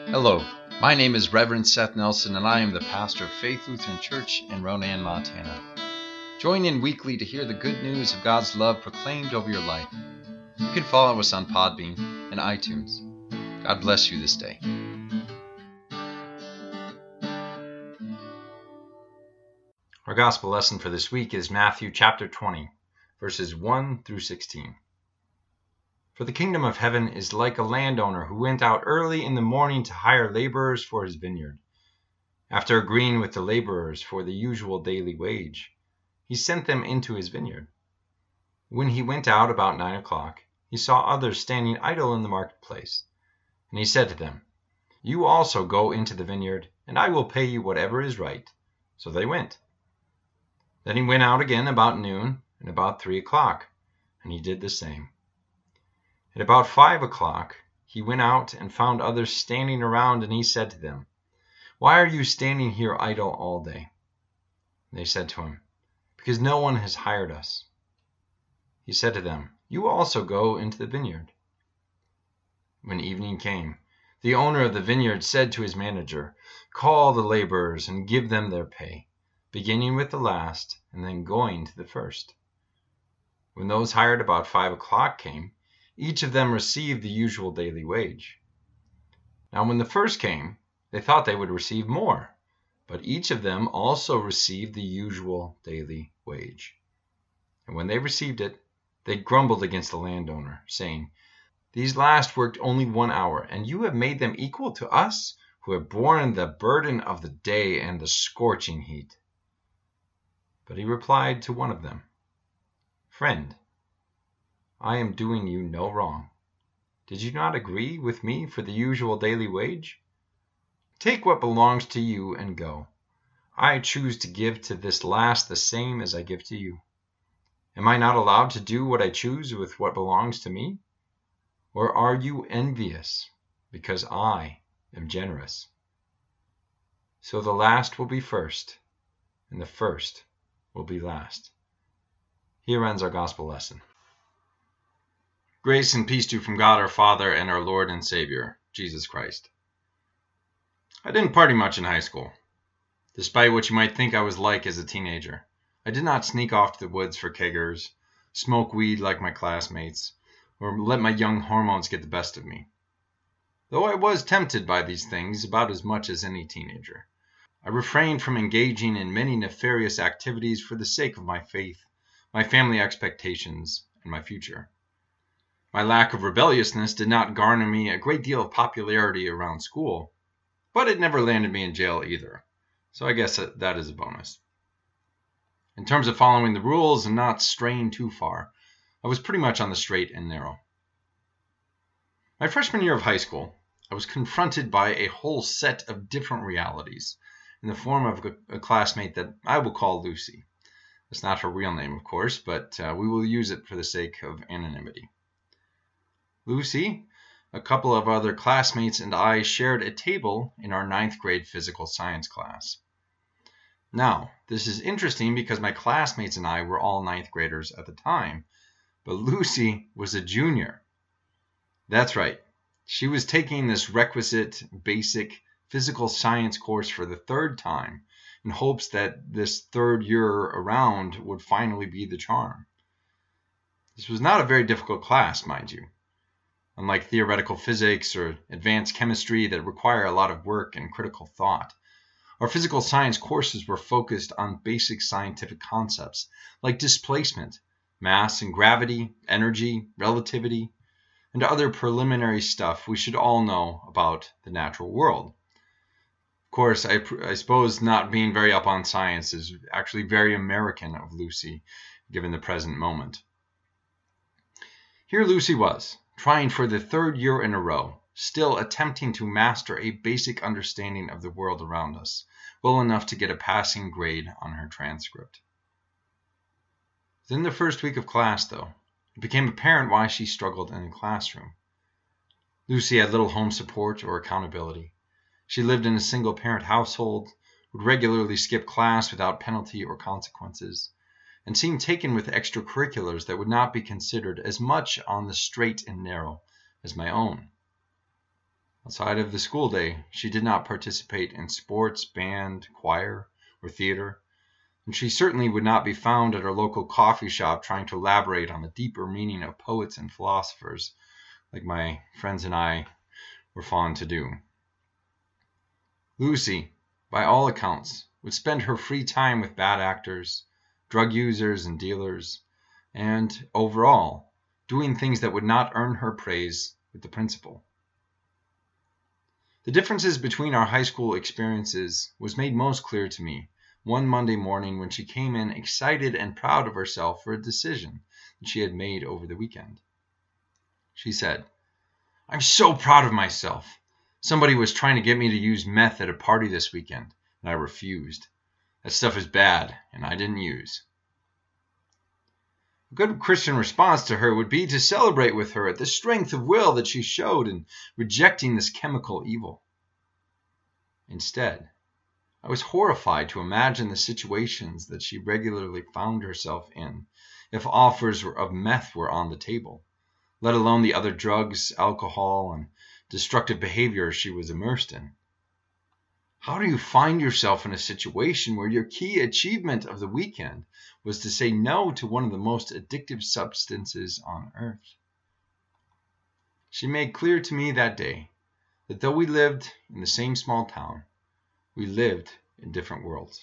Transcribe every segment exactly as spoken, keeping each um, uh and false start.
Hello, my name is Reverend Seth Nelson, and I am the pastor of Faith Lutheran Church in Ronan, Montana. Join in weekly to hear the good news of God's love proclaimed over your life. You can follow us on Podbean and iTunes. God bless you this day. Our gospel lesson for this week is Matthew chapter twenty, verses one through sixteen. For the kingdom of heaven is like a landowner who went out early in the morning to hire laborers for his vineyard. After agreeing with the laborers for the usual daily wage, he sent them into his vineyard. When he went out about nine o'clock, he saw others standing idle in the marketplace. And he said to them, "You also go into the vineyard, and I will pay you whatever is right." So they went. Then he went out again about noon and about three o'clock, and he did the same. At about five o'clock, he went out and found others standing around, and he said to them, "Why are you standing here idle all day?" And they said to him, "Because no one has hired us." He said to them, "You also go into the vineyard." When evening came, the owner of the vineyard said to his manager, "Call the laborers and give them their pay, beginning with the last and then going to the first." When those hired about five o'clock came, each of them received the usual daily wage. Now when the first came, they thought they would receive more, but each of them also received the usual daily wage. And when they received it, they grumbled against the landowner, saying, "These last worked only one hour, and you have made them equal to us, who have borne the burden of the day and the scorching heat." But he replied to one of them, "Friend, I am doing you no wrong. Did you not agree with me for the usual daily wage? Take what belongs to you and go. I choose to give to this last the same as I give to you. Am I not allowed to do what I choose with what belongs to me? Or are you envious because I am generous?" So the last will be first, and the first will be last. Here ends our gospel lesson. Grace and peace to you from God our Father and our Lord and Savior, Jesus Christ. I didn't party much in high school, despite what you might think I was like as a teenager. I did not sneak off to the woods for keggers, smoke weed like my classmates, or let my young hormones get the best of me. Though I was tempted by these things about as much as any teenager, I refrained from engaging in many nefarious activities for the sake of my faith, my family expectations, and my future. My lack of rebelliousness did not garner me a great deal of popularity around school, but it never landed me in jail either, so I guess that is a bonus. In terms of following the rules and not straying too far, I was pretty much on the straight and narrow. My freshman year of high school, I was confronted by a whole set of different realities in the form of a classmate that I will call Lucy. That's not her real name, of course, but uh, we will use it for the sake of anonymity. Lucy, a couple of other classmates, and I shared a table in our ninth grade physical science class. Now, this is interesting because my classmates and I were all ninth graders at the time, but Lucy was a junior. That's right. She was taking this requisite basic physical science course for the third time in hopes that this third year around would finally be the charm. This was not a very difficult class, mind you. Unlike theoretical physics or advanced chemistry that require a lot of work and critical thought, our physical science courses were focused on basic scientific concepts like displacement, mass and gravity, energy, relativity, and other preliminary stuff we should all know about the natural world. Of course, I, I suppose not being very up on science is actually very American of Lucy, given the present moment. Here Lucy was, trying for the third year in a row, still attempting to master a basic understanding of the world around us, well enough to get a passing grade on her transcript. Within the first week of class, though, it became apparent why she struggled in the classroom. Lucy had little home support or accountability. She lived in a single-parent household, would regularly skip class without penalty or consequences, and seemed taken with extracurriculars that would not be considered as much on the straight and narrow as my own. Outside of the school day, she did not participate in sports, band, choir, or theater, and she certainly would not be found at our local coffee shop trying to elaborate on the deeper meaning of poets and philosophers, like my friends and I were fond to do. Lucy, by all accounts, would spend her free time with bad actors, drug users and dealers, and, overall, doing things that would not earn her praise with the principal. The differences between our high school experiences was made most clear to me one Monday morning when she came in excited and proud of herself for a decision that she had made over the weekend. She said, "I'm so proud of myself. Somebody was trying to get me to use meth at a party this weekend, and I refused. That stuff is bad, and I didn't use." A good Christian response to her would be to celebrate with her at the strength of will that she showed in rejecting this chemical evil. Instead, I was horrified to imagine the situations that she regularly found herself in if offers of meth were on the table, let alone the other drugs, alcohol, and destructive behavior she was immersed in. How do you find yourself in a situation where your key achievement of the weekend was to say no to one of the most addictive substances on earth? She made clear to me that day that though we lived in the same small town, we lived in different worlds.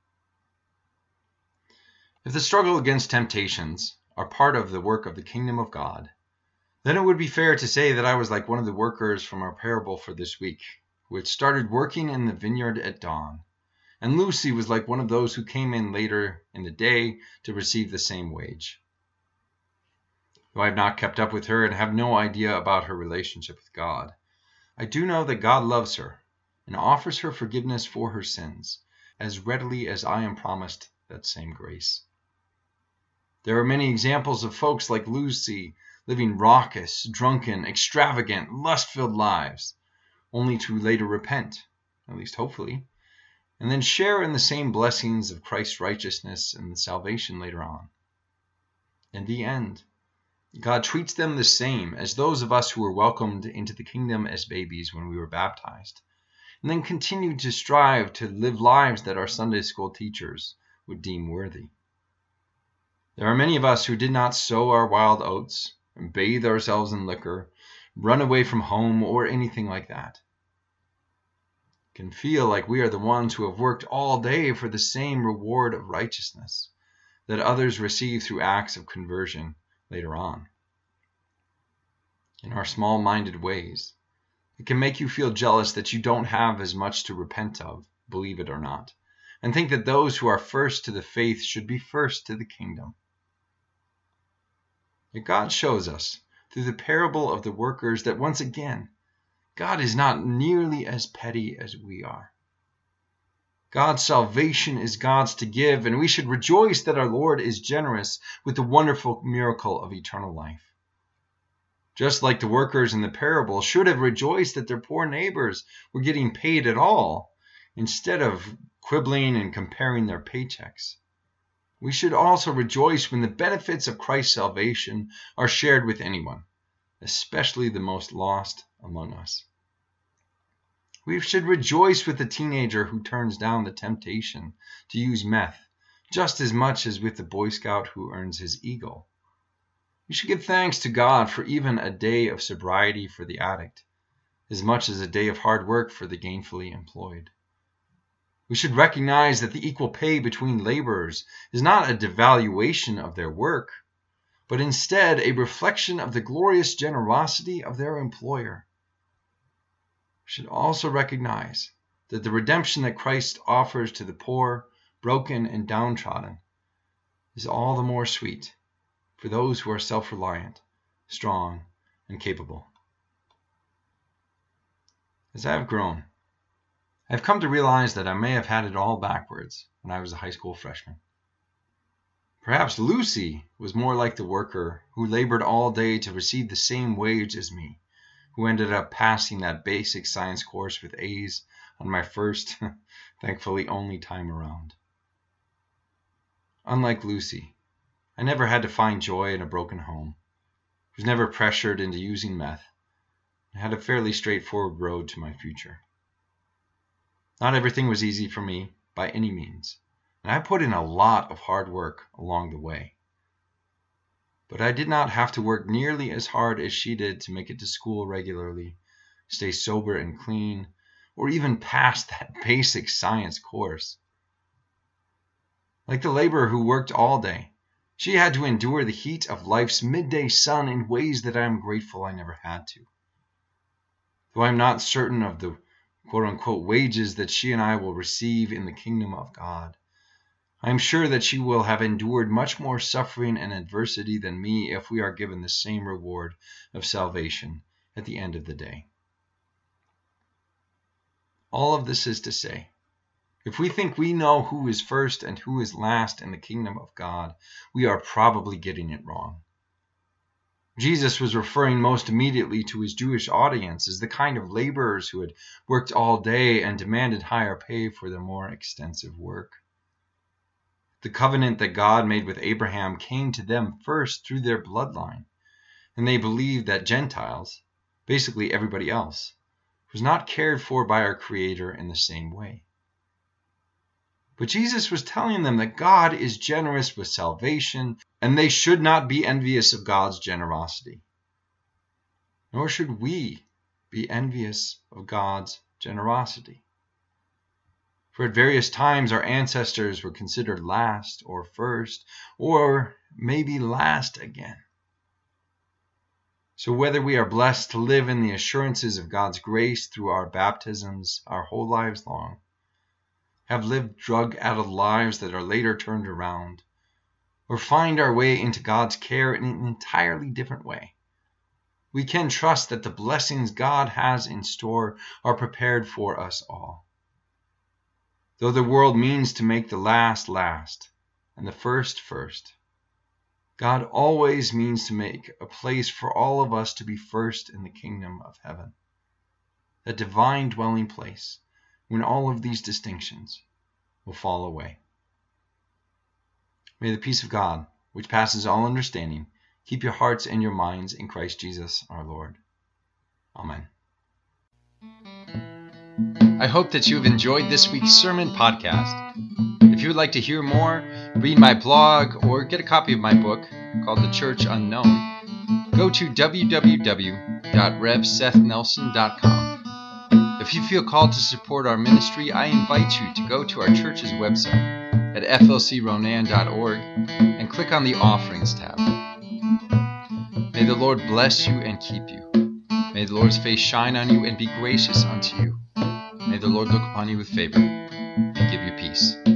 If the struggle against temptations are part of the work of the kingdom of God, then it would be fair to say that I was like one of the workers from our parable for this week, who had started working in the vineyard at dawn, and Lucy was like one of those who came in later in the day to receive the same wage. Though I have not kept up with her and have no idea about her relationship with God, I do know that God loves her and offers her forgiveness for her sins as readily as I am promised that same grace. There are many examples of folks like Lucy living raucous, drunken, extravagant, lust-filled lives, only to later repent, at least hopefully, and then share in the same blessings of Christ's righteousness and the salvation later on. In the end, God treats them the same as those of us who were welcomed into the kingdom as babies when we were baptized, and then continue to strive to live lives that our Sunday school teachers would deem worthy. There are many of us who did not sow our wild oats, and bathe ourselves in liquor, run away from home, or anything like that. It can feel like we are the ones who have worked all day for the same reward of righteousness that others receive through acts of conversion later on. In our small-minded ways, it can make you feel jealous that you don't have as much to repent of, believe it or not, and think that those who are first to the faith should be first to the kingdom. Yet God shows us, through the parable of the workers, that once again, God is not nearly as petty as we are. God's salvation is God's to give, and we should rejoice that our Lord is generous with the wonderful miracle of eternal life. Just like the workers in the parable should have rejoiced that their poor neighbors were getting paid at all, instead of quibbling and comparing their paychecks. We should also rejoice when the benefits of Christ's salvation are shared with anyone, especially the most lost among us. We should rejoice with the teenager who turns down the temptation to use meth, just as much as with the Boy Scout who earns his eagle. We should give thanks to God for even a day of sobriety for the addict, as much as a day of hard work for the gainfully employed. We should recognize that the equal pay between laborers is not a devaluation of their work, but instead a reflection of the glorious generosity of their employer. We should also recognize that the redemption that Christ offers to the poor, broken, and downtrodden is all the more sweet for those who are self-reliant, strong, and capable. As I have grown, I've come to realize that I may have had it all backwards when I was a high school freshman. Perhaps Lucy was more like the worker who labored all day to receive the same wage as me, who ended up passing that basic science course with A's on my first, thankfully only time around. Unlike Lucy, I never had to find joy in a broken home, was never pressured into using meth, and had a fairly straightforward road to my future. Not everything was easy for me by any means, and I put in a lot of hard work along the way. But I did not have to work nearly as hard as she did to make it to school regularly, stay sober and clean, or even pass that basic science course. Like the laborer who worked all day, she had to endure the heat of life's midday sun in ways that I am grateful I never had to. Though I am not certain of the quote-unquote wages that she and I will receive in the kingdom of God, I am sure that she will have endured much more suffering and adversity than me if we are given the same reward of salvation at the end of the day. All of this is to say, if we think we know who is first and who is last in the kingdom of God, we are probably getting it wrong. Jesus was referring most immediately to his Jewish audience as the kind of laborers who had worked all day and demanded higher pay for their more extensive work. The covenant that God made with Abraham came to them first through their bloodline, and they believed that Gentiles, basically everybody else, was not cared for by our Creator in the same way. But Jesus was telling them that God is generous with salvation, and they should not be envious of God's generosity. Nor should we be envious of God's generosity. For at various times our ancestors were considered last or first, or maybe last again. So whether we are blessed to live in the assurances of God's grace through our baptisms our whole lives long, have lived drug-addled lives that are later turned around, or find our way into God's care in an entirely different way, we can trust that the blessings God has in store are prepared for us all. Though the world means to make the last last and the first first, God always means to make a place for all of us to be first in the kingdom of heaven, that divine dwelling place when all of these distinctions will fall away. May the peace of God, which passes all understanding, keep your hearts and your minds in Christ Jesus our Lord. Amen. I hope that you have enjoyed this week's sermon podcast. If you would like to hear more, read my blog, or get a copy of my book called The Church Unknown, go to w w w dot rev seth nelson dot com. If you feel called to support our ministry, I invite you to go to our church's website at f l c ronan dot org and click on the Offerings tab. May the Lord bless you and keep you. May the Lord's face shine on you and be gracious unto you. May the Lord look upon you with favor and give you peace.